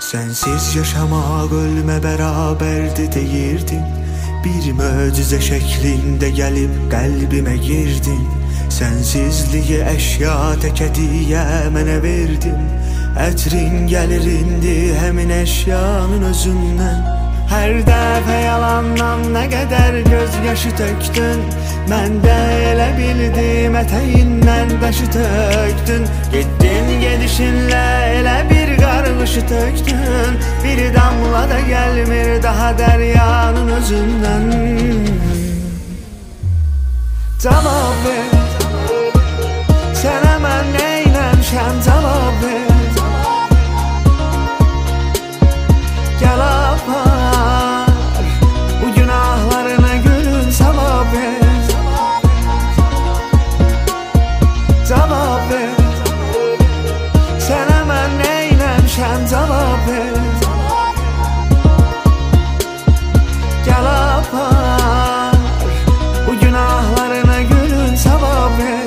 Sensiz yaşamak ölme beraberdi deyirdin. Bir möcüze şeklinde gelip kalbime girdin. Sensizliği eşya tek hediye mənə verdin. Ətrin gəlir indi həmin eşyanın özündən. Hər dəfə yalandan nə qədər göz yaşı töktün. Mən də elə bildim ətəyindən daşı töktün. Getdin gedişinlə elə bir qarğışı töktün. Bir damla da gəlmir daha dəryanın özündən. Cavab ver, sənə mən neynəmişəm, cavab ver. Gəl apar bu günahlarına gülün, savab ver. Cavab ver, sənə mən neynəmişəm, cavab ver. Gəl apar bu günahlarına gülün, savab ver.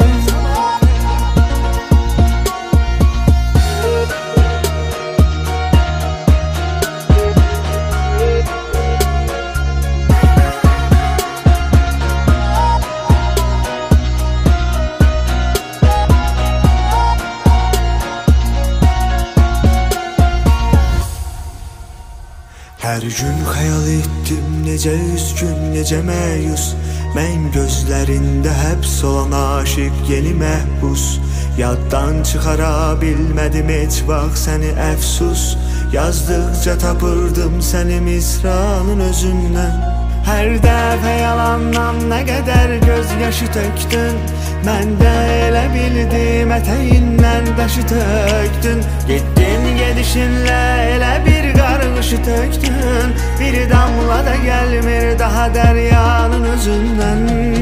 Hər gün xəyal etdim necə üzgün, necə məyus. Mən gözlərində həbs olan aşiq yeni məhbus. Yaddan çıxara bilmədim heç vaxt səni, əfsus. Yazdıqca tapırdım səni misranın özündən. Hər dəfə yalandan nə qədər göz yaşı töktün. Mən də elə bildim ətəyindən daşı töktün. Getdin gedişinlə elə bir qarğışı töktün. Bir damla da gəlmir daha dəryanın özündən.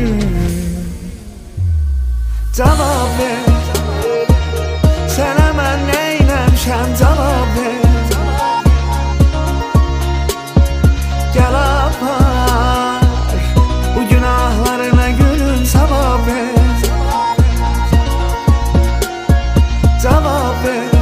Cavab ver, sənə mən neynəmişəm, cavab ver. Gəl apar bu günahlarına gülün, savab ver. Cavab ver.